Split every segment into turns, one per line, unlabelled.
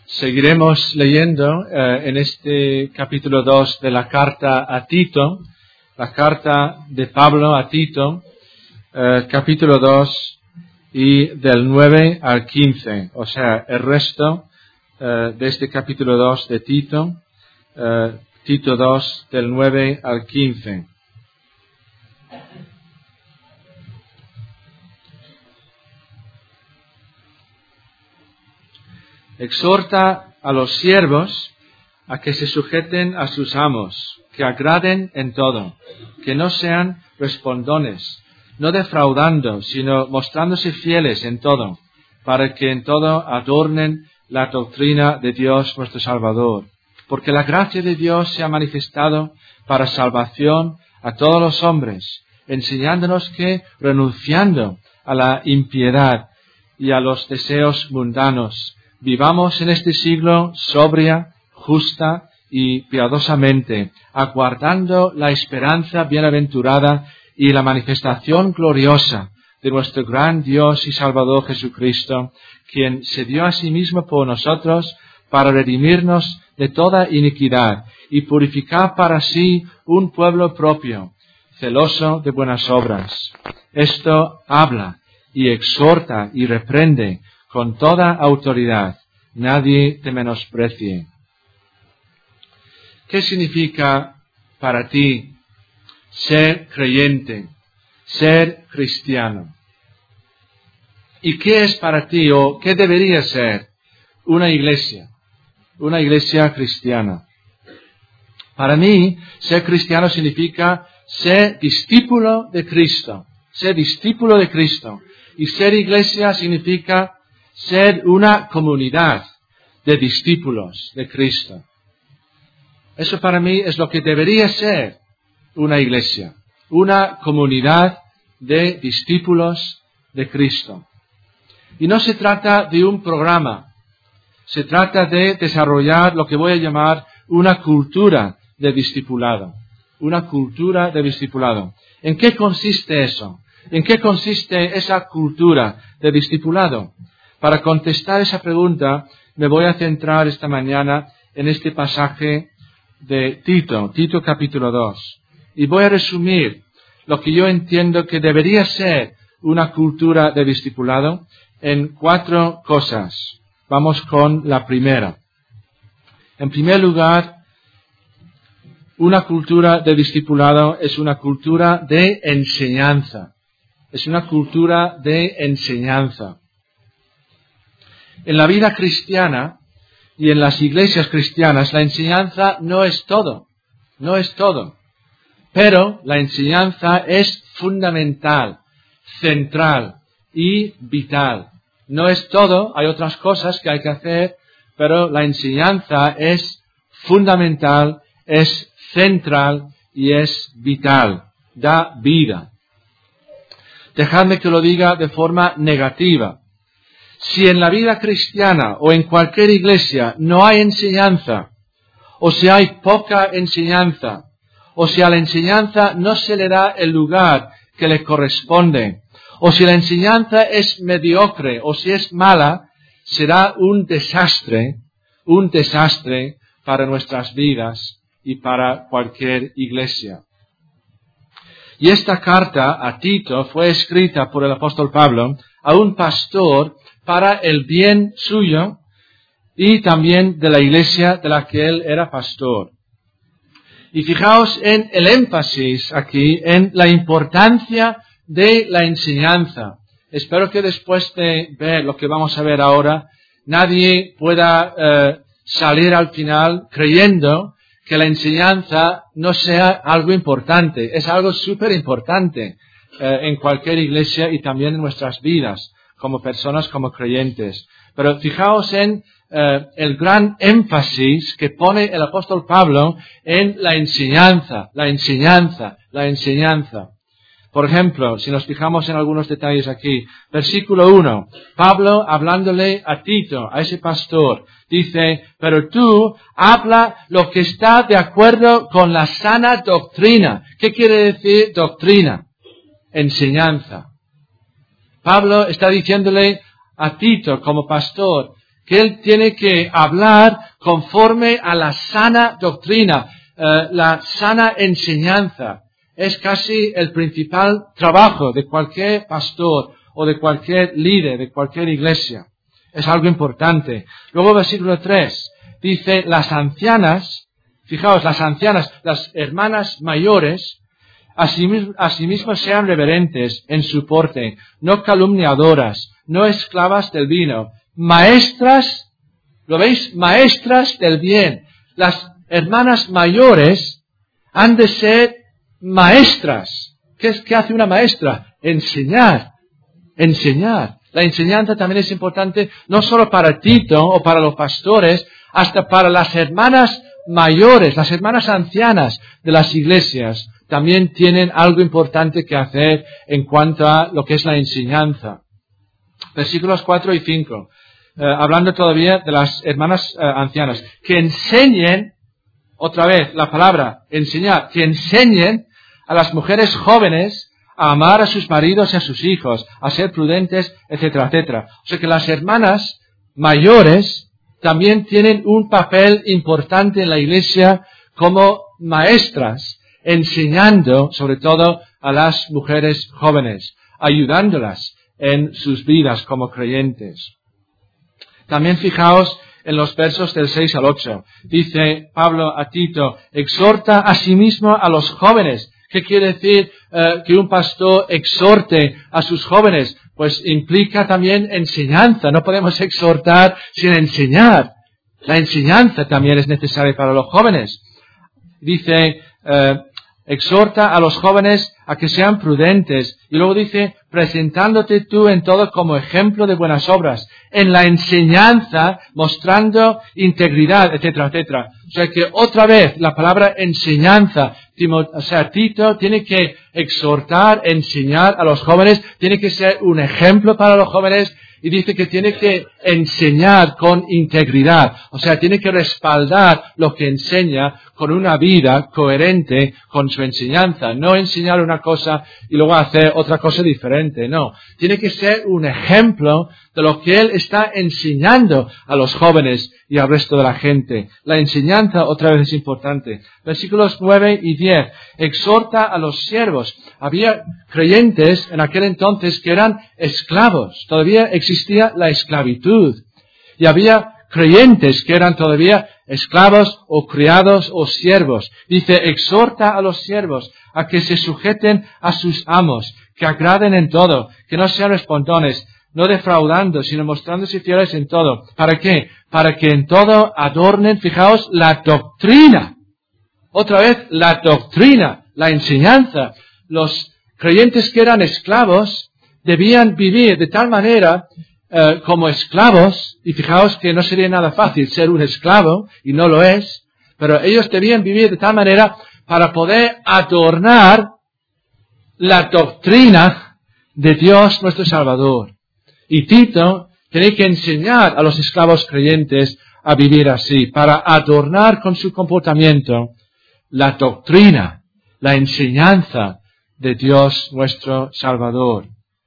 Seguiremos leyendo en este capítulo 2 de la carta a Tito, la carta de Pablo a Tito, capítulo 2 y del 9 al 15, o sea, el resto de este capítulo 2 de Tito, Tito 2 del 9 al 15. Exhorta a los siervos a que se sujeten a sus amos, que agraden en todo, que no sean respondones, no defraudando, sino mostrándose fieles en todo, para que en todo adornen la doctrina de Dios nuestro Salvador. Porque la gracia de Dios se ha manifestado para salvación a todos los hombres, enseñándonos que, renunciando a la impiedad y a los deseos mundanos, vivamos en este siglo sobria, justa y piadosamente, aguardando la esperanza bienaventurada y la manifestación gloriosa de nuestro gran Dios y Salvador Jesucristo, quien se dio a sí mismo por nosotros para redimirnos de toda iniquidad y purificar para sí un pueblo propio, celoso de buenas obras. Esto habla y exhorta y reprende con toda autoridad. Nadie te menosprecie. ¿Qué significa para ti ser creyente, ser cristiano? ¿Y qué es para ti o qué debería ser una iglesia cristiana? Para mí, ser cristiano significa ser discípulo de Cristo, Y ser iglesia significa ser una comunidad de discípulos de Cristo. Eso para mí es lo que debería ser una iglesia, una comunidad de discípulos de Cristo. Y no se trata de un programa, se trata de desarrollar lo que voy a llamar una cultura de discipulado. Una cultura de discipulado. ¿En qué consiste eso? ¿En qué consiste esa cultura de discipulado? Para contestar esa pregunta, me voy a centrar esta mañana en este pasaje de Tito capítulo 2. Y voy a resumir lo que yo entiendo que debería ser una cultura de discipulado en 4 cosas. Vamos con la primera. En primer lugar, una cultura de discipulado es una cultura de enseñanza. Es una cultura de enseñanza. En la vida cristiana y en las iglesias cristianas, la enseñanza no es todo. Pero la enseñanza es fundamental, central y vital. No es todo, hay otras cosas que hay que hacer, pero la enseñanza es fundamental, es central y es vital. Da vida. Dejadme que lo diga de forma negativa. Si en la vida cristiana o en cualquier iglesia no hay enseñanza, o si hay poca enseñanza, o si a la enseñanza no se le da el lugar que le corresponde, o si la enseñanza es mediocre o si es mala, será un desastre para nuestras vidas y para cualquier iglesia. Y esta carta a Tito fue escrita por el apóstol Pablo a un pastor para el bien suyo y también de la iglesia de la que él era pastor. Y fijaos en el énfasis aquí, en la importancia de la enseñanza. Espero que después de ver lo que vamos a ver ahora, nadie pueda salir al final creyendo que la enseñanza no sea algo importante. Es algo súper importante en cualquier iglesia y también en nuestras vidas, como personas, como creyentes. Pero fijaos en el gran énfasis que pone el apóstol Pablo en la enseñanza. Por ejemplo, si nos fijamos en algunos detalles aquí, versículo 1, Pablo hablándole a Tito, a ese pastor, dice, pero tú habla lo que está de acuerdo con la sana doctrina. ¿Qué quiere decir doctrina? Enseñanza. Pablo está diciéndole a Tito como pastor que él tiene que hablar conforme a la sana doctrina, la sana enseñanza. Es casi el principal trabajo de cualquier pastor o de cualquier líder, de cualquier iglesia. Es algo importante. Luego versículo 3 dice, las ancianas, fijaos, las ancianas, las hermanas mayores, asimismo sean reverentes en su porte, no calumniadoras, no esclavas del vino, maestras, ¿lo veis? Maestras del bien. Las hermanas mayores han de ser maestras. ¿Qué hace una maestra? Enseñar. La enseñanza también es importante, no solo para Tito o para los pastores, hasta para las hermanas mayores, las hermanas ancianas de las iglesias, también tienen algo importante que hacer en cuanto a lo que es la enseñanza. Versículos 4 y 5, hablando todavía de las hermanas ancianas, que enseñen, otra vez la palabra enseñar, que enseñen a las mujeres jóvenes a amar a sus maridos y a sus hijos, a ser prudentes, etcétera, etcétera. O sea que las hermanas mayores también tienen un papel importante en la iglesia como maestras, enseñando sobre todo a las mujeres jóvenes, ayudándolas en sus vidas como creyentes. También fijaos en los versos del 6 al 8. Dice Pablo a Tito, exhorta a sí mismo a los jóvenes. ¿Qué quiere decir que un pastor exhorte a sus jóvenes? Pues implica también enseñanza. No podemos exhortar sin enseñar. La enseñanza también es necesaria para los jóvenes. Dice, exhorta a los jóvenes a que sean prudentes. Y luego dice, presentándote tú en todo como ejemplo de buenas obras. En la enseñanza, mostrando integridad, etcétera, etcétera. O sea que otra vez la palabra enseñanza, Tito tiene que exhortar, enseñar a los jóvenes, tiene que ser un ejemplo para los jóvenes y dice que tiene que enseñar con integridad. O sea, tiene que respaldar lo que enseña con una vida coherente con su enseñanza. No enseñar una cosa y luego hacer otra cosa diferente. No. Tiene que ser un ejemplo de lo que él está enseñando a los jóvenes y al resto de la gente. La enseñanza otra vez es importante. Versículos 9 y 10. Exhorta a los siervos. Había creyentes en aquel entonces que eran esclavos. Todavía existía la esclavitud. Y había creyentes que eran todavía esclavos o criados o siervos. Dice, exhorta a los siervos a que se sujeten a sus amos, que agraden en todo, que no sean respondones, no defraudando, sino mostrándose fieles en todo. ¿Para qué? Para que en todo adornen, fijaos, la doctrina. Otra vez, la doctrina, la enseñanza. Los creyentes que eran esclavos debían vivir de tal manera como esclavos, y fijaos que no sería nada fácil ser un esclavo, y no lo es, pero ellos debían vivir de tal manera para poder adornar la doctrina de Dios nuestro Salvador. Y Tito tiene que enseñar a los esclavos creyentes a vivir así, para adornar con su comportamiento la doctrina, la enseñanza de Dios nuestro Salvador.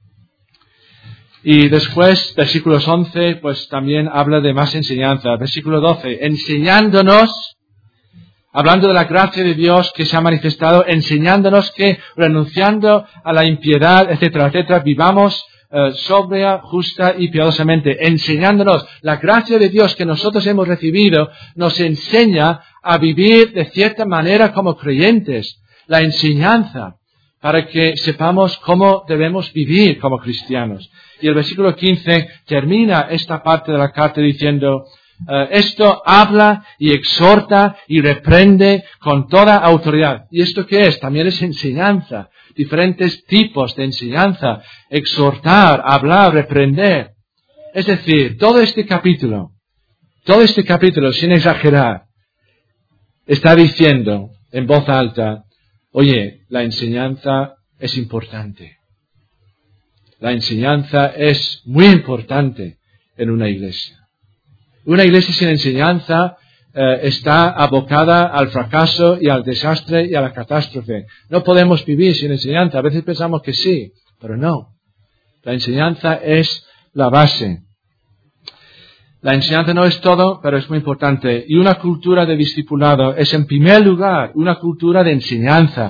Y después, versículos 11, pues también habla de más enseñanza. Versículo 12, enseñándonos, hablando de la gracia de Dios que se ha manifestado, enseñándonos que renunciando a la impiedad, etcétera, etcétera, vivamos sobria, justa y piadosamente. Enseñándonos la gracia de Dios que nosotros hemos recibido, nos enseña a vivir de cierta manera como creyentes. La enseñanza, para que sepamos cómo debemos vivir como cristianos. Y el versículo 15 termina esta parte de la carta diciendo, esto habla y exhorta y reprende con toda autoridad. ¿Y esto qué es? También es enseñanza. Diferentes tipos de enseñanza. Exhortar, hablar, reprender. Es decir, todo este capítulo, sin exagerar, está diciendo en voz alta, oye, la enseñanza es importante. La enseñanza es muy importante en una iglesia. Una iglesia sin enseñanza está abocada al fracaso y al desastre y a la catástrofe. No podemos vivir sin enseñanza. A veces pensamos que sí, pero no. La enseñanza es la base. La enseñanza no es todo, pero es muy importante. Y una cultura de discipulado es, en primer lugar, una cultura de enseñanza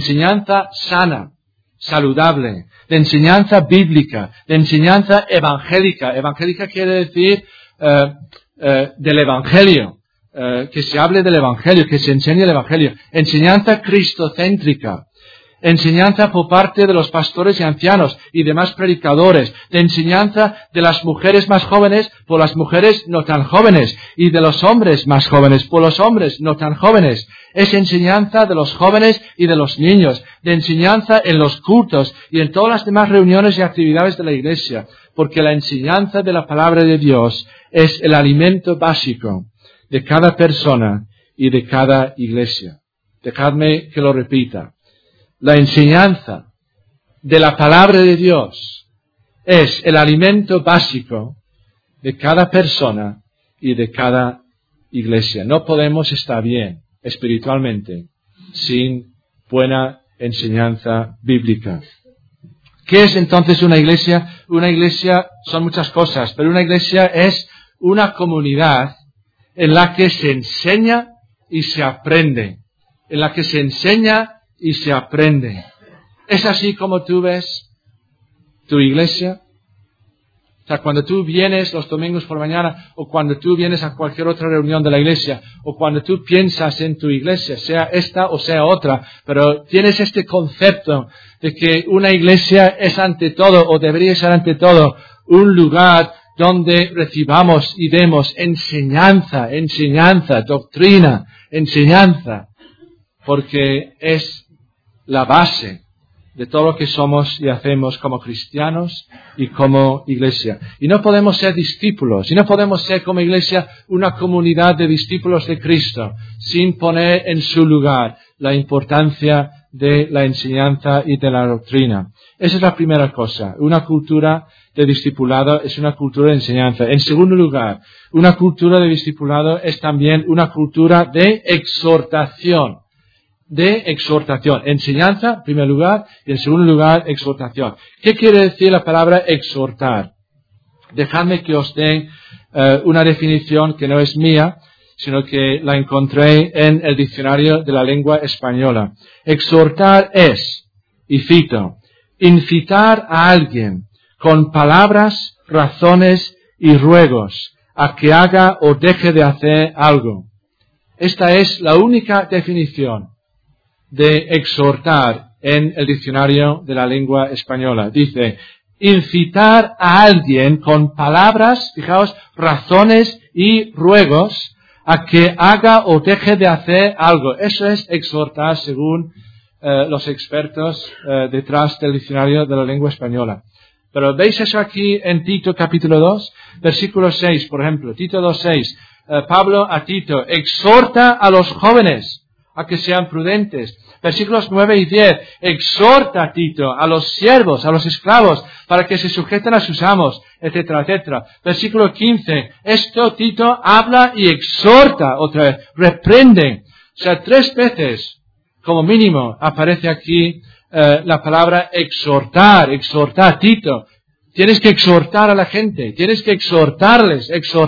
sana, saludable, de enseñanza bíblica, de enseñanza evangélica. Evangélica quiere decir del Evangelio, que se hable del Evangelio, que se enseñe el Evangelio. Enseñanza cristocéntrica. Enseñanza por parte de los pastores y ancianos y demás predicadores, de enseñanza de las mujeres más jóvenes por las mujeres no tan jóvenes y de los hombres más jóvenes por los hombres no tan jóvenes. Es enseñanza de los jóvenes y de los niños, de enseñanza en los cultos y en todas las demás reuniones y actividades de la Iglesia, porque la enseñanza de la palabra de Dios es el alimento básico de cada persona y de cada iglesia. Dejadme que lo repita. La enseñanza de la palabra de Dios es el alimento básico de cada persona y de cada iglesia. No podemos estar bien espiritualmente sin buena enseñanza bíblica. ¿Qué es entonces una iglesia? Una iglesia son muchas cosas, pero una iglesia es una comunidad en la que se enseña y se aprende. En la que se enseña y se aprende. ¿Es así como tú ves tu iglesia? O sea, cuando tú vienes los domingos por mañana, o cuando tú vienes a cualquier otra reunión de la iglesia, o cuando tú piensas en tu iglesia, sea esta o sea otra, pero tienes este concepto de que una iglesia es ante todo, o debería ser ante todo, un lugar donde recibamos y demos enseñanza, doctrina, enseñanza, porque es la base de todo lo que somos y hacemos como cristianos y como iglesia. Y no podemos ser discípulos, y no podemos ser como iglesia una comunidad de discípulos de Cristo, sin poner en su lugar la importancia de la enseñanza y de la doctrina. Esa es la primera cosa. Una cultura de discipulado es una cultura de enseñanza. En segundo lugar, una cultura de discipulado es también una cultura de exhortación. Enseñanza, en primer lugar, y en segundo lugar, exhortación. ¿Qué quiere decir la palabra exhortar? Dejadme que os dé una definición que no es mía, sino que la encontré en el diccionario de la lengua española. Exhortar es, y cito, incitar a alguien con palabras, razones y ruegos a que haga o deje de hacer algo. Esta es la única definición de exhortar en el diccionario de la lengua española. Dice, incitar a alguien con palabras, fijaos, razones y ruegos a que haga o deje de hacer algo. Eso es exhortar según los expertos detrás del diccionario de la lengua española. Pero ¿veis eso aquí en Tito capítulo 2? Versículo 6, por ejemplo. Tito 2:6. Pablo a Tito, exhorta a los jóvenes a que sean prudentes. Versículos 9 y 10. Exhorta a Tito, a los siervos, a los esclavos, para que se sujeten a sus amos, etcétera, etcétera. Versículo 15. Esto Tito habla y exhorta otra vez, reprende. O sea, 3 veces, como mínimo, aparece aquí la palabra exhortar, Tito. Tienes que exhortar a la gente, tienes que exhortarles.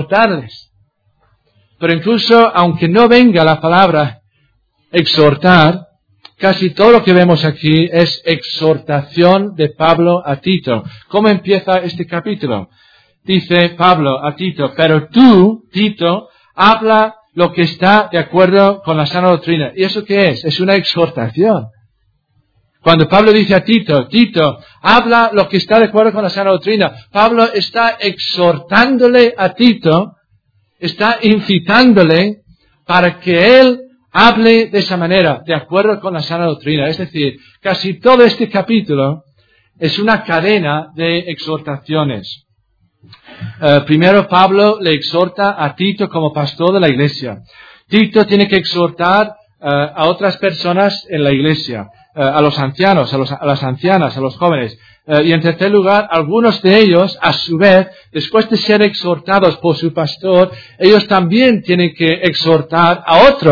Pero incluso, aunque no venga la palabra exhortar, casi todo lo que vemos aquí es exhortación de Pablo a Tito. ¿Cómo empieza este capítulo? Dice Pablo a Tito, pero tú, Tito, habla lo que está de acuerdo con la sana doctrina. ¿Y eso qué es? Es una exhortación. Cuando Pablo dice a Tito, habla lo que está de acuerdo con la sana doctrina, Pablo está exhortándole a Tito, está incitándole para que él hable de esa manera, de acuerdo con la sana doctrina. Es decir, casi todo este capítulo es una cadena de exhortaciones. Primero Pablo le exhorta a Tito como pastor de la iglesia. Tito tiene que exhortar a otras personas en la iglesia, a los ancianos, a las ancianas, a los jóvenes. Y en tercer lugar, algunos de ellos, a su vez, después de ser exhortados por su pastor, ellos también tienen que exhortar a otros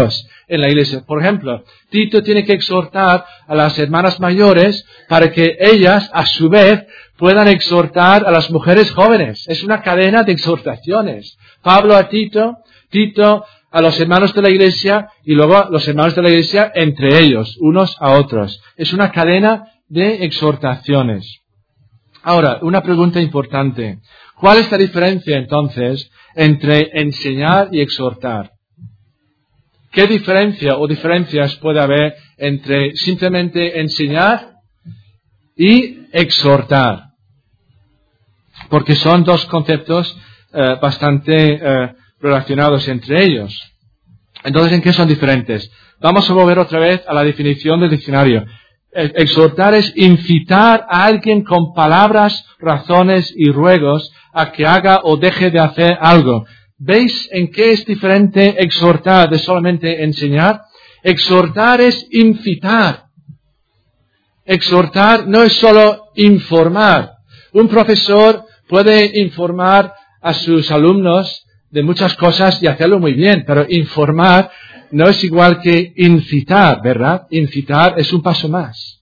en la iglesia. Por ejemplo, Tito tiene que exhortar a las hermanas mayores para que ellas, a su vez, puedan exhortar a las mujeres jóvenes. Es una cadena de exhortaciones. Pablo a Tito, Tito a los hermanos de la iglesia y luego los hermanos de la iglesia entre ellos, unos a otros. Es una cadena de exhortaciones. Ahora, una pregunta importante. ¿Cuál es la diferencia entonces entre enseñar y exhortar? ¿Qué diferencia o diferencias puede haber entre simplemente enseñar y exhortar? Porque son dos conceptos bastante relacionados entre ellos. Entonces, ¿en qué son diferentes? Vamos a volver otra vez a la definición del diccionario. Exhortar es incitar a alguien con palabras, razones y ruegos a que haga o deje de hacer algo. ¿Veis en qué es diferente exhortar de solamente enseñar? Exhortar es incitar. Exhortar no es solo informar. Un profesor puede informar a sus alumnos de muchas cosas y hacerlo muy bien, pero informar no es igual que incitar, ¿verdad? Incitar es un paso más.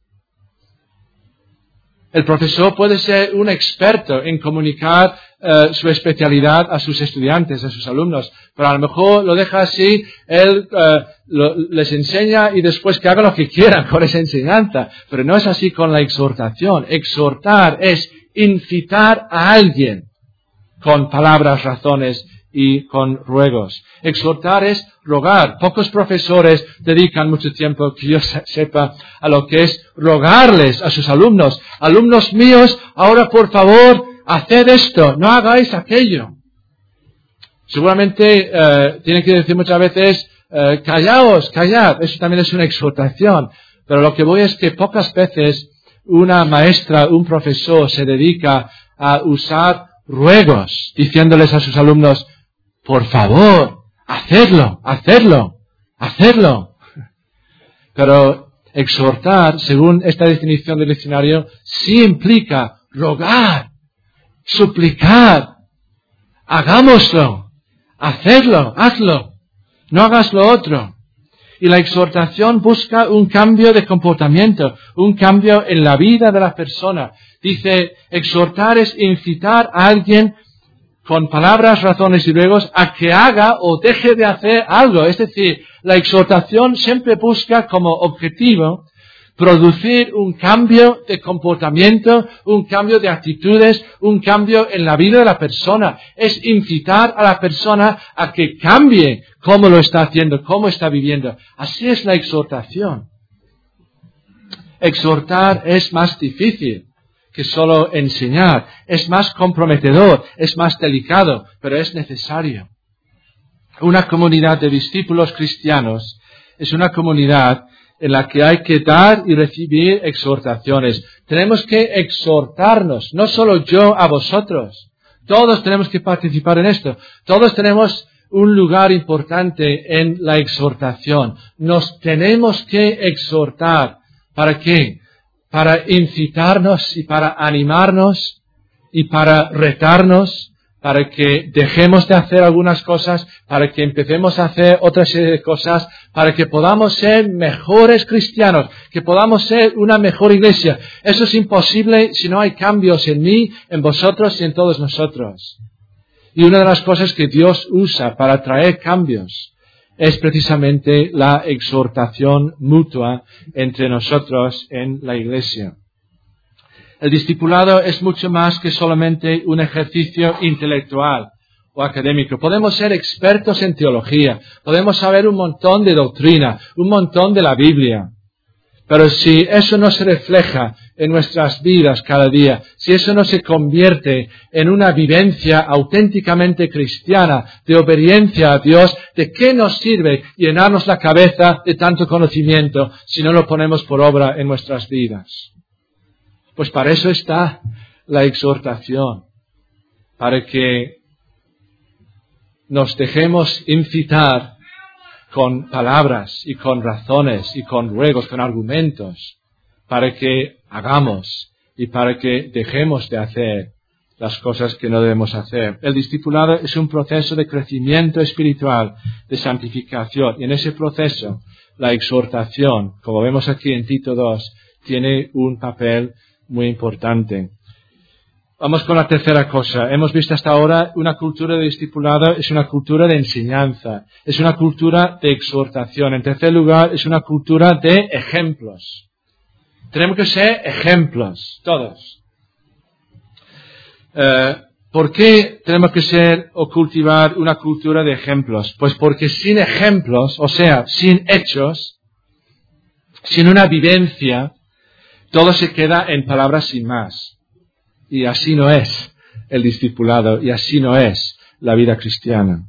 El profesor puede ser un experto en comunicar su especialidad a sus estudiantes, a sus alumnos, pero a lo mejor lo deja así, él les enseña y después que hagan lo que quieran con esa enseñanza. Pero no es así con la exhortación. Exhortar es incitar a alguien con palabras, razones y con ruegos. Exhortar es rogar. Pocos profesores dedican mucho tiempo, que yo sepa, a lo que es rogarles a sus alumnos. Alumnos míos, ahora por favor, haced esto, no hagáis aquello. Seguramente tienen que decir muchas veces, callaos, callad. Eso también es una exhortación. Pero lo que voy es que pocas veces una maestra, un profesor se dedica a usar ruegos, diciéndoles a sus alumnos, por favor, hacedlo. Pero exhortar, según esta definición del diccionario, sí implica rogar, suplicar, hagámoslo, hazlo, no hagas lo otro. Y la exhortación busca un cambio de comportamiento, un cambio en la vida de la persona. Dice, exhortar es incitar a alguien con palabras, razones y ruegos a que haga o deje de hacer algo. Es decir, la exhortación siempre busca como objetivo producir un cambio de comportamiento, un cambio de actitudes, un cambio en la vida de la persona. Es incitar a la persona a que cambie cómo lo está haciendo, cómo está viviendo. Así es la exhortación. Exhortar es más difícil que solo enseñar. Es más comprometedor, es más delicado, pero es necesario. Una comunidad de discípulos cristianos es una comunidad en la que hay que dar y recibir exhortaciones. Tenemos que exhortarnos, no solo yo a vosotros. Todos tenemos que participar en esto. Todos tenemos un lugar importante en la exhortación. Nos tenemos que exhortar. ¿Para qué? Para incitarnos y para animarnos y para retarnos, para que dejemos de hacer algunas cosas, para que empecemos a hacer otra serie de cosas, para que podamos ser mejores cristianos, que podamos ser una mejor iglesia. Eso es imposible si no hay cambios en mí, en vosotros y en todos nosotros. Y una de las cosas que Dios usa para traer cambios es precisamente la exhortación mutua entre nosotros en la iglesia. El discipulado es mucho más que solamente un ejercicio intelectual o académico. Podemos ser expertos en teología, podemos saber un montón de doctrina, un montón de la Biblia. Pero si eso no se refleja en nuestras vidas cada día, si eso no se convierte en una vivencia auténticamente cristiana, de obediencia a Dios, ¿de qué nos sirve llenarnos la cabeza de tanto conocimiento si no lo ponemos por obra en nuestras vidas? Pues para eso está la exhortación, para que nos dejemos incitar con palabras y con razones y con ruegos, con argumentos, para que hagamos y para que dejemos de hacer las cosas que no debemos hacer. El discipulado es un proceso de crecimiento espiritual, de santificación, y en ese proceso la exhortación, como vemos aquí en Tito 2, tiene un papel muy importante. Vamos con la tercera cosa. Hemos visto hasta ahora una cultura de discipulado, es una cultura de enseñanza, es una cultura de exhortación. En tercer lugar, es una cultura de ejemplos. Tenemos que ser ejemplos, todos. ¿Por qué tenemos que ser o cultivar una cultura de ejemplos? Pues porque sin ejemplos, o sea, sin hechos, sin una vivencia, todo se queda en palabras sin más. Y así no es el discipulado, y así no es la vida cristiana.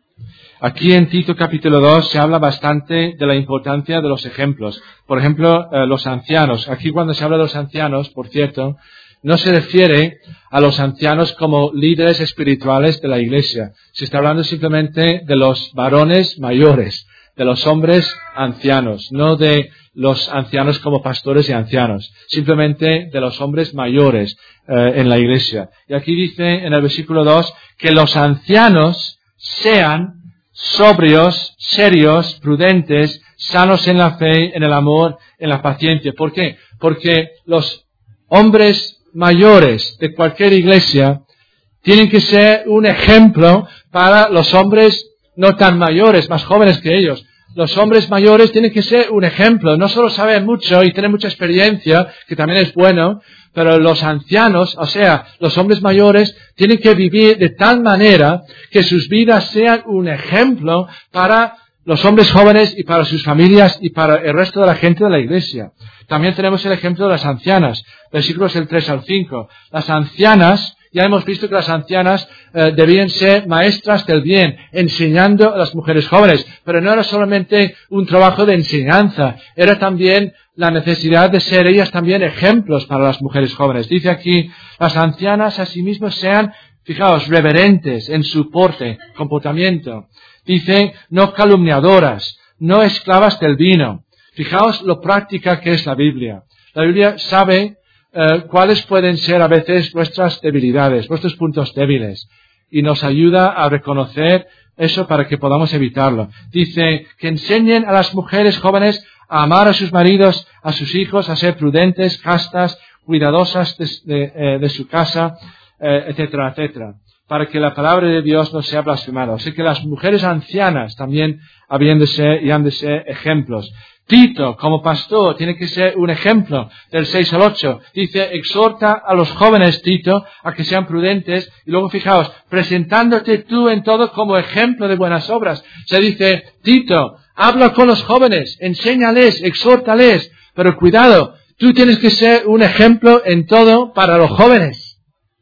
Aquí en Tito capítulo 2 se habla bastante de la importancia de los ejemplos. Por ejemplo, los ancianos. Aquí cuando se habla de los ancianos, por cierto, no se refiere a los ancianos como líderes espirituales de la iglesia. Se está hablando simplemente de los varones mayores, de los hombres ancianos, no de los ancianos como pastores y ancianos, simplemente de los hombres mayores en la iglesia. Y aquí dice en el versículo 2 que los ancianos sean sobrios, serios, prudentes, sanos en la fe, en el amor, en la paciencia. ¿Por qué? Porque los hombres mayores de cualquier iglesia tienen que ser un ejemplo para los hombres no tan mayores, más jóvenes que ellos. Los hombres mayores tienen que ser un ejemplo. No solo saben mucho y tienen mucha experiencia, que también es bueno, pero los ancianos, o sea, los hombres mayores, tienen que vivir de tal manera que sus vidas sean un ejemplo para los hombres jóvenes y para sus familias y para el resto de la gente de la iglesia. También tenemos el ejemplo de las ancianas, versículos del 3 al 5. Las ancianas, ya hemos visto que las ancianas debían ser maestras del bien, enseñando a las mujeres jóvenes. Pero no era solamente un trabajo de enseñanza, era también la necesidad de ser ellas también ejemplos para las mujeres jóvenes. Dice aquí, las ancianas asimismo sean, fijaos, reverentes en su porte, comportamiento. Dice, no calumniadoras, no esclavas del vino. Fijaos lo práctica que es la Biblia. La Biblia sabe cuáles pueden ser a veces vuestras debilidades, vuestros puntos débiles, y nos ayuda a reconocer eso para que podamos evitarlo. Dice que enseñen a las mujeres jóvenes a amar a sus maridos, a sus hijos, a ser prudentes, castas, cuidadosas de su casa, etcétera, etcétera, para que la palabra de Dios no sea blasfemada. Así que las mujeres ancianas también habían de ser y han de ser ejemplos. Tito, como pastor, tiene que ser un ejemplo. Del 6 al 8, dice, exhorta a los jóvenes, Tito, a que sean prudentes. Y luego, fijaos, presentándote tú en todo como ejemplo de buenas obras. Se dice, Tito, habla con los jóvenes, enséñales, exhórtales. Pero cuidado, tú tienes que ser un ejemplo en todo para los jóvenes.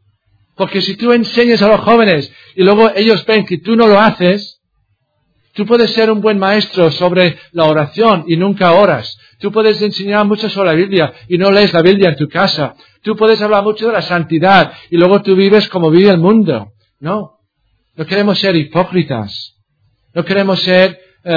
Porque si tú enseñas a los jóvenes y luego ellos ven que tú no lo haces, tú puedes ser un buen maestro sobre la oración y nunca oras. Tú puedes enseñar mucho sobre la Biblia y no lees la Biblia en tu casa. Tú puedes hablar mucho de la santidad y luego tú vives como vive el mundo. No queremos ser hipócritas. No queremos ser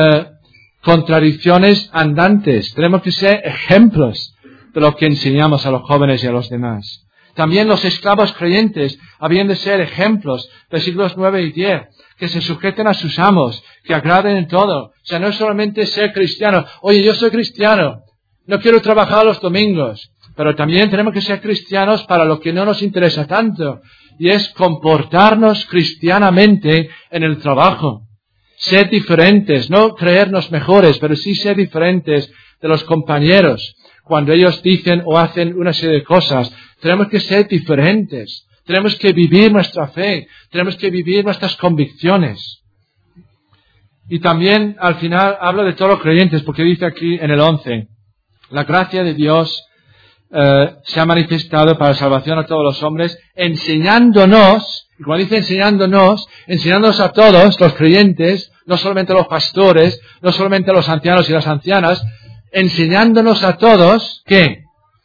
contradicciones andantes. Tenemos que ser ejemplos de lo que enseñamos a los jóvenes y a los demás. También los esclavos creyentes habían de ser ejemplos, versículos 9 y 10, que se sujeten a sus amos, que agraden en todo. O sea, no es solamente ser cristiano. Oye, yo soy cristiano, no quiero trabajar los domingos. Pero también tenemos que ser cristianos para lo que no nos interesa tanto, y es comportarnos cristianamente en el trabajo. Ser diferentes, no creernos mejores, pero sí ser diferentes de los compañeros. Cuando ellos dicen o hacen una serie de cosas, tenemos que ser diferentes. Tenemos que vivir nuestra fe. Tenemos que vivir nuestras convicciones. Y también, al final, habla de todos los creyentes, porque dice aquí en el 11, la gracia de Dios se ha manifestado para salvación a todos los hombres, enseñándonos, y cuando dice enseñándonos a todos los creyentes, no solamente a los pastores, no solamente a los ancianos y las ancianas, enseñándonos a todos que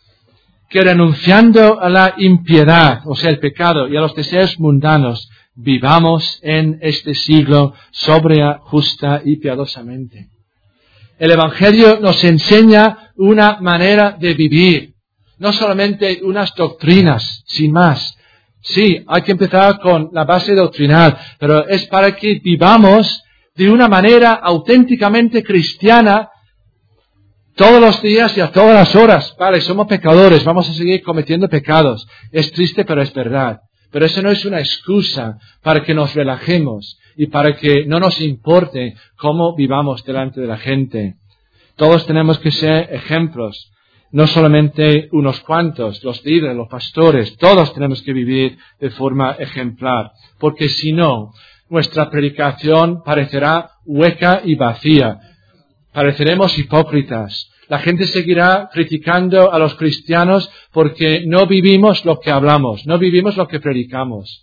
renunciando a la impiedad, o sea, el pecado, y a los deseos mundanos, vivamos en este siglo sobria, justa y piadosamente. El Evangelio nos enseña una manera de vivir, no solamente unas doctrinas, sin más, Sí, hay que empezar con la base doctrinal, pero es para que vivamos de una manera auténticamente cristiana todos los días y a todas las horas. Vale, somos pecadores, vamos a seguir cometiendo pecados. Es triste, pero es verdad. Pero eso no es una excusa para que nos relajemos y para que no nos importe cómo vivamos delante de la gente. Todos tenemos que ser ejemplos, no solamente unos cuantos, los líderes, los pastores, todos tenemos que vivir de forma ejemplar, porque si no, nuestra predicación parecerá hueca y vacía. Pareceremos hipócritas. La gente seguirá criticando a los cristianos porque no vivimos lo que hablamos, no vivimos lo que predicamos.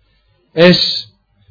Es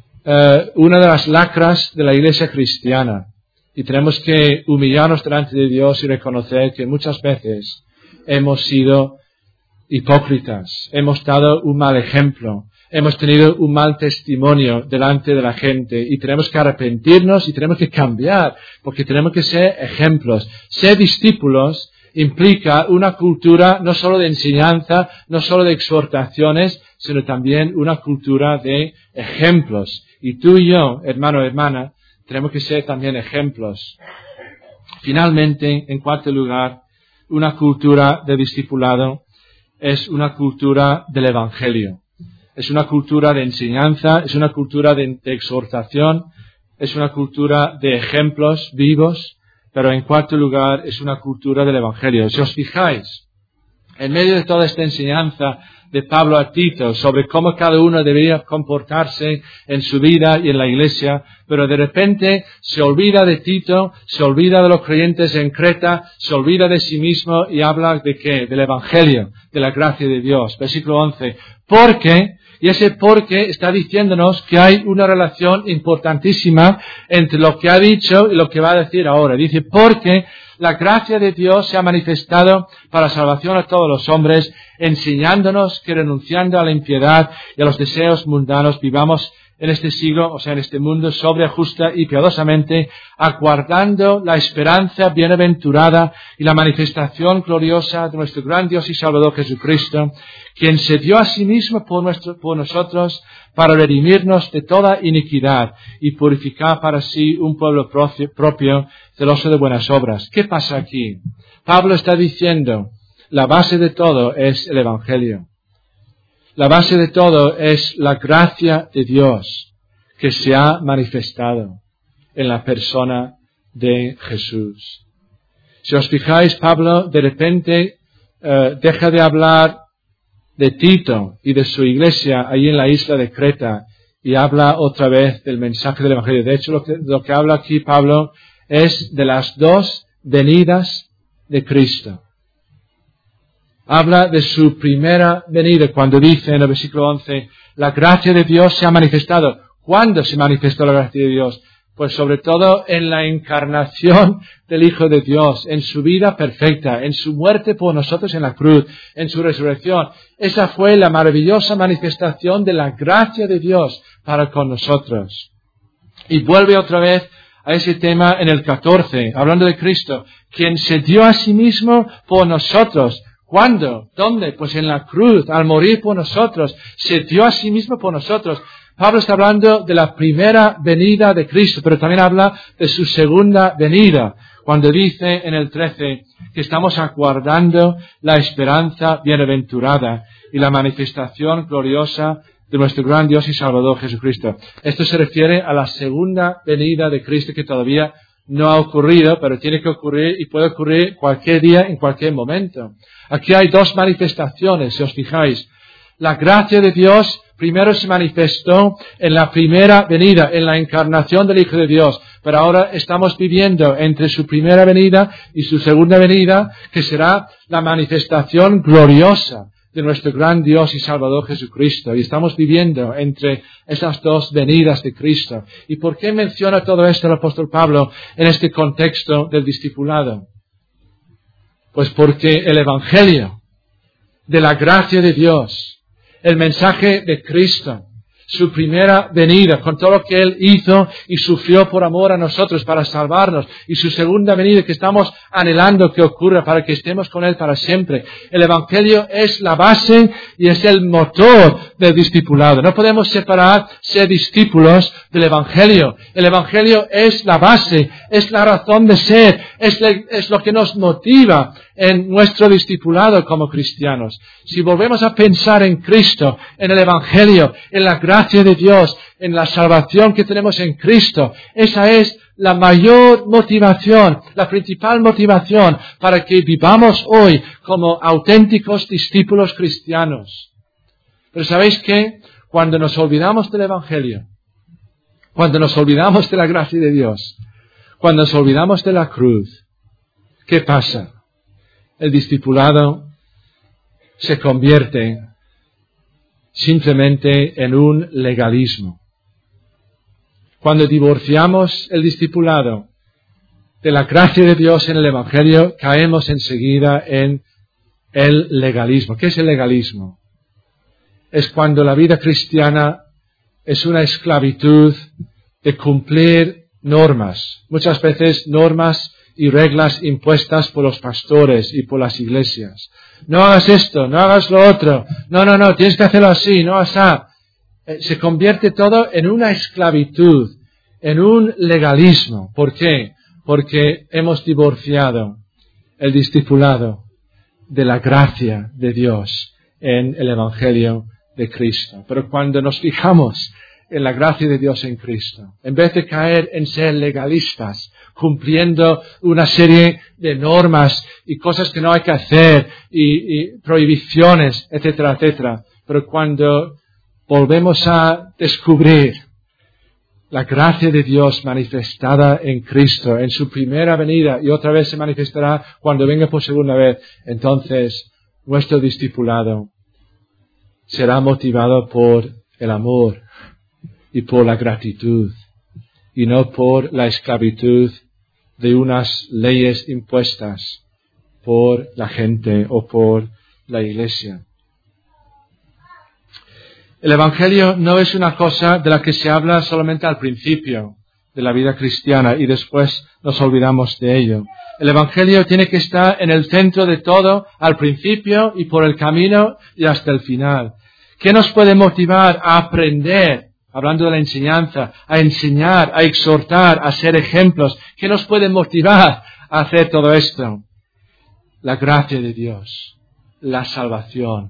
una de las lacras de la iglesia cristiana. Y tenemos que humillarnos delante de Dios y reconocer que muchas veces hemos sido hipócritas, hemos dado un mal ejemplo, hemos tenido un mal testimonio delante de la gente y tenemos que arrepentirnos y tenemos que cambiar porque tenemos que ser ejemplos. Ser discípulos implica una cultura no solo de enseñanza, no solo de exhortaciones, sino también una cultura de ejemplos. Y tú y yo, hermano o hermana, tenemos que ser también ejemplos. Finalmente, en cuarto lugar, una cultura de discipulado es una cultura del Evangelio. Es una cultura de enseñanza, es una cultura de exhortación, es una cultura de ejemplos vivos, pero en cuarto lugar es una cultura del Evangelio. Si os fijáis, en medio de toda esta enseñanza de Pablo a Tito sobre cómo cada uno debería comportarse en su vida y en la iglesia, pero de repente se olvida de Tito, se olvida de los creyentes en Creta, se olvida de sí mismo y habla de ¿qué? Del Evangelio, de la gracia de Dios. Versículo 11. Y ese porque está diciéndonos que hay una relación importantísima entre lo que ha dicho y lo que va a decir ahora. Dice, porque la gracia de Dios se ha manifestado para salvación a todos los hombres, enseñándonos que renunciando a la impiedad y a los deseos mundanos vivamos en este siglo, o sea, en este mundo, sobria, justa y piadosamente, aguardando la esperanza bienaventurada y la manifestación gloriosa de nuestro gran Dios y Salvador Jesucristo, quien se dio a sí mismo por nosotros para redimirnos de toda iniquidad y purificar para sí un pueblo propio, celoso de buenas obras. ¿Qué pasa aquí? Pablo está diciendo, la base de todo es el Evangelio. La base de todo es la gracia de Dios que se ha manifestado en la persona de Jesús. Si os fijáis, Pablo de repente deja de hablar de Tito y de su iglesia ahí en la isla de Creta y habla otra vez del mensaje del Evangelio. De hecho, lo que habla aquí Pablo es de las dos venidas de Cristo. Habla de su primera venida cuando dice en el versículo 11, la gracia de Dios se ha manifestado. ¿Cuándo se manifestó la gracia de Dios? Pues sobre todo en la encarnación del Hijo de Dios, en su vida perfecta, en su muerte por nosotros en la cruz, en su resurrección. Esa fue la maravillosa manifestación de la gracia de Dios para con nosotros. Y vuelve otra vez a ese tema en el 14, hablando de Cristo, quien se dio a sí mismo por nosotros. ¿Cuándo? ¿Dónde? Pues en la cruz, al morir por nosotros, se dio a sí mismo por nosotros. Pablo está hablando de la primera venida de Cristo, pero también habla de su segunda venida, cuando dice en el 13 que estamos aguardando la esperanza bienaventurada y la manifestación gloriosa de nuestro gran Dios y Salvador Jesucristo. Esto se refiere a la segunda venida de Cristo que todavía no ha ocurrido, pero tiene que ocurrir y puede ocurrir cualquier día, en cualquier momento. Aquí hay dos manifestaciones, si os fijáis. La gracia de Dios primero se manifestó en la primera venida, en la encarnación del Hijo de Dios, pero ahora estamos viviendo entre su primera venida y su segunda venida, que será la manifestación gloriosa de nuestro gran Dios y Salvador Jesucristo. Y estamos viviendo entre esas dos venidas de Cristo. ¿Y por qué menciona todo esto el apóstol Pablo en este contexto del discipulado? Pues porque el Evangelio de la gracia de Dios, el mensaje de Cristo, su primera venida, con todo lo que Él hizo y sufrió por amor a nosotros para salvarnos, y su segunda venida que estamos anhelando que ocurra para que estemos con Él para siempre. El Evangelio es la base y es el motor del discipulado. No podemos separar ser discípulos del Evangelio. El Evangelio es la base, es la razón de ser, es lo que nos motiva en nuestro discipulado como cristianos. Si volvemos a pensar en Cristo, en el Evangelio, en la gracia de Dios, en la salvación que tenemos en Cristo, esa es la mayor motivación, la principal motivación para que vivamos hoy como auténticos discípulos cristianos. Pero ¿sabéis qué? Cuando nos olvidamos del Evangelio, cuando nos olvidamos de la gracia de Dios, cuando nos olvidamos de la cruz, ¿qué pasa? El discipulado se convierte simplemente en un legalismo. Cuando divorciamos el discipulado de la gracia de Dios en el Evangelio, caemos enseguida en el legalismo. ¿Qué es el legalismo? Es cuando la vida cristiana es una esclavitud de cumplir normas, muchas veces normas y reglas impuestas por los pastores y por las iglesias. No hagas esto, no hagas lo otro, no, tienes que hacerlo así, no así. Se convierte todo en una esclavitud, en un legalismo. ¿Por qué? Porque hemos divorciado el discipulado de la gracia de Dios en el Evangelio de Cristo. Pero cuando nos fijamos en la gracia de Dios en Cristo, en vez de caer en ser legalistas, cumpliendo una serie de normas y cosas que no hay que hacer y prohibiciones, etcétera, etcétera, pero cuando volvemos a descubrir la gracia de Dios manifestada en Cristo, en su primera venida, y otra vez se manifestará cuando venga por segunda vez, entonces nuestro discipulado será motivado por el amor y por la gratitud, y no por la esclavitud de unas leyes impuestas por la gente o por la iglesia. El Evangelio no es una cosa de la que se habla solamente al principio de la vida cristiana y después nos olvidamos de ello. El Evangelio tiene que estar en el centro de todo, al principio y por el camino y hasta el final. ¿Qué nos puede motivar a aprender? Hablando de la enseñanza, a enseñar, a exhortar, a ser ejemplos. ¿Qué nos puede motivar a hacer todo esto? La gracia de Dios, la salvación.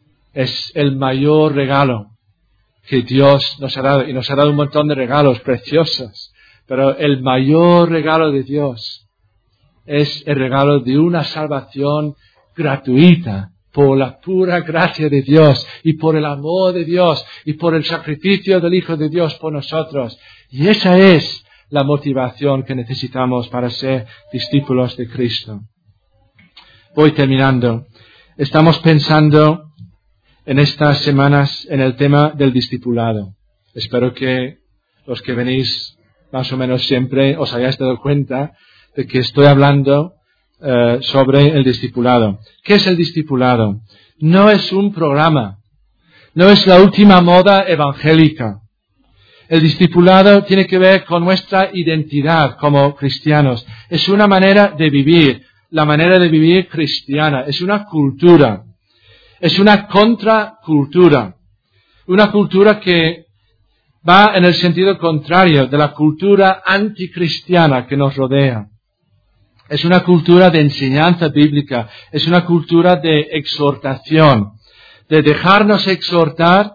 Es el mayor regalo que Dios nos ha dado. Y nos ha dado un montón de regalos preciosos. Pero el mayor regalo de Dios es el regalo de una salvación gratuita, por la pura gracia de Dios y por el amor de Dios y por el sacrificio del Hijo de Dios por nosotros. Y esa es la motivación que necesitamos para ser discípulos de Cristo. Voy terminando. Estamos pensando en estas semanas en el tema del discipulado. Espero que los que venís más o menos siempre os hayáis dado cuenta de que estoy hablando sobre el discipulado. ¿Qué es el discipulado? No es un programa, no es la última moda evangélica. El discipulado tiene que ver con nuestra identidad como cristianos. Es una manera de vivir, la manera de vivir cristiana. Es una cultura, es una contracultura, una cultura que va en el sentido contrario de la cultura anticristiana que nos rodea. Es una cultura de enseñanza bíblica, es una cultura de exhortación, de dejarnos exhortar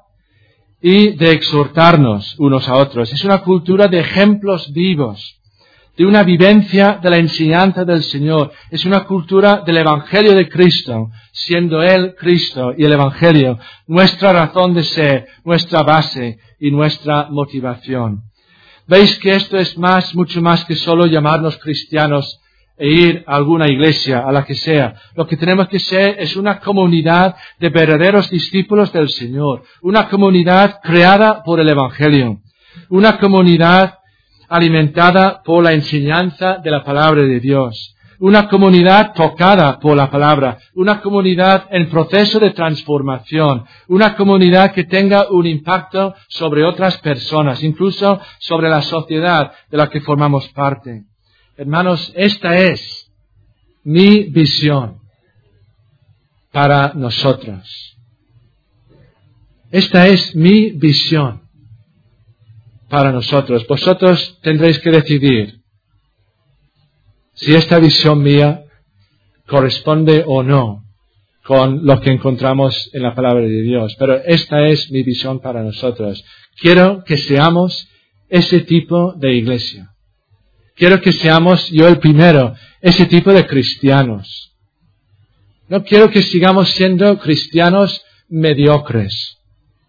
y de exhortarnos unos a otros. Es una cultura de ejemplos vivos, de una vivencia de la enseñanza del Señor. Es una cultura del Evangelio de Cristo, siendo Él Cristo y el Evangelio nuestra razón de ser, nuestra base y nuestra motivación. ¿Veis que esto es mucho más que solo llamarnos cristianos e ir a alguna iglesia, a la que sea? Lo que tenemos que ser es una comunidad de verdaderos discípulos del Señor, una comunidad creada por el Evangelio, una comunidad alimentada por la enseñanza de la palabra de Dios. una comunidad tocada por la palabra, una comunidad en proceso de transformación, una comunidad que tenga un impacto sobre otras personas, incluso sobre la sociedad de la que formamos parte. Hermanos, esta es mi visión para nosotros. Esta es mi visión para nosotros. Vosotros tendréis que decidir si esta visión mía corresponde o no con lo que encontramos en la palabra de Dios. Pero esta es mi visión para nosotros. Quiero que seamos ese tipo de iglesia. Quiero que seamos, yo el primero, ese tipo de cristianos. No quiero que sigamos siendo cristianos mediocres.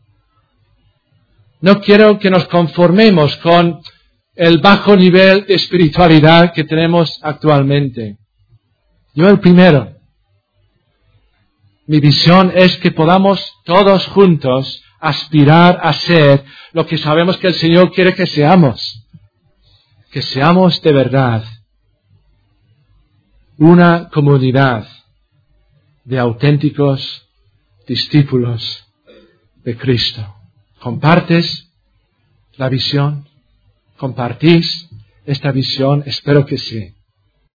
No quiero que nos conformemos con el bajo nivel de espiritualidad que tenemos actualmente. Yo el primero. Mi visión es que podamos todos juntos aspirar a ser lo que sabemos que el Señor quiere que seamos. Que seamos de verdad una comunidad de auténticos discípulos de Cristo. ¿Compartes la visión? ¿Compartís esta visión? Espero que sí.